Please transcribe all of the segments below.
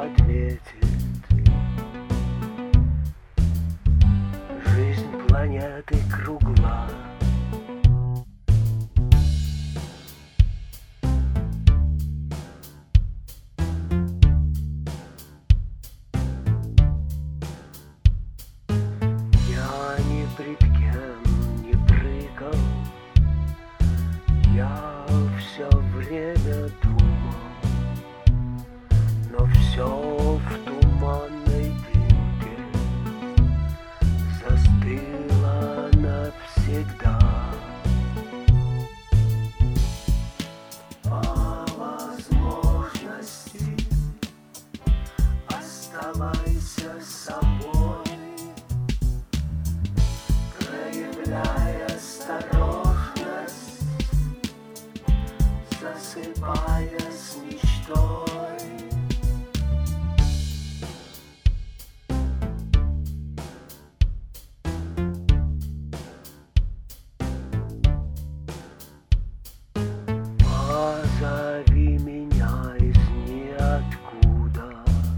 ответит. Жизнь планеты кругла. Я ни пред кем не прыгал, я все время думал, но все в туманной дымке застыло навсегда. По возможности оставайся собой, проявляй осторожность, засыпая с мечтой. Позови меня из ниоткуда,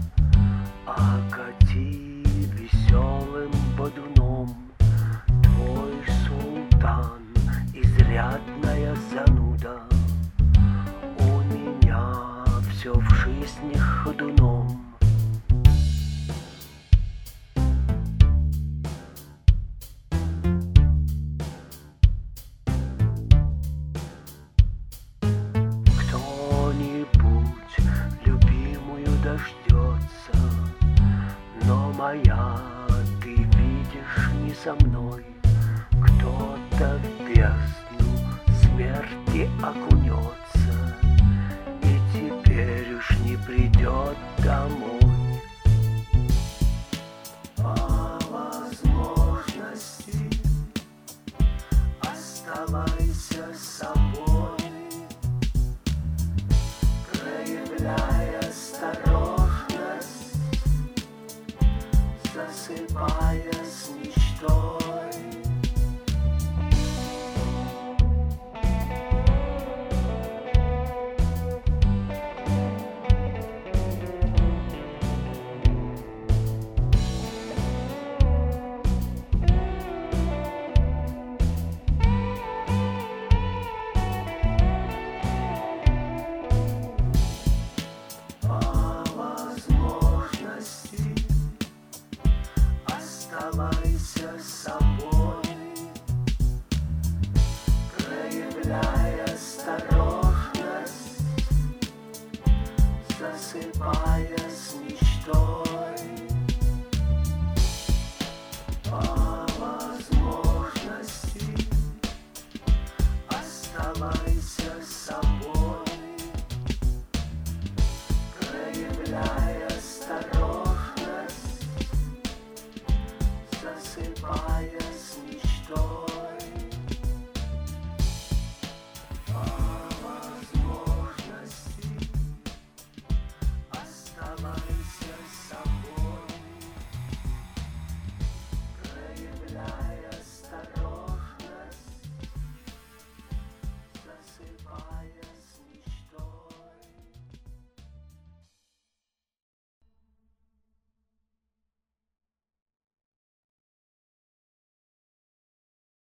окати веселым бодуном. Твой султан — изрядная зануда, у меня все в жизни ходуном. Кто-нибудь любимую дождется, но моя, ты видишь, не со мной. Кто-то в бездну смерти окунется и теперь уж не придет домой. По возможности оставайся собой, проявляй осторожность, засыпая с мечтой. Оставайся собой, проявляй осторожность, засыпая с мечтой. По возможности оставайся собой, проявляй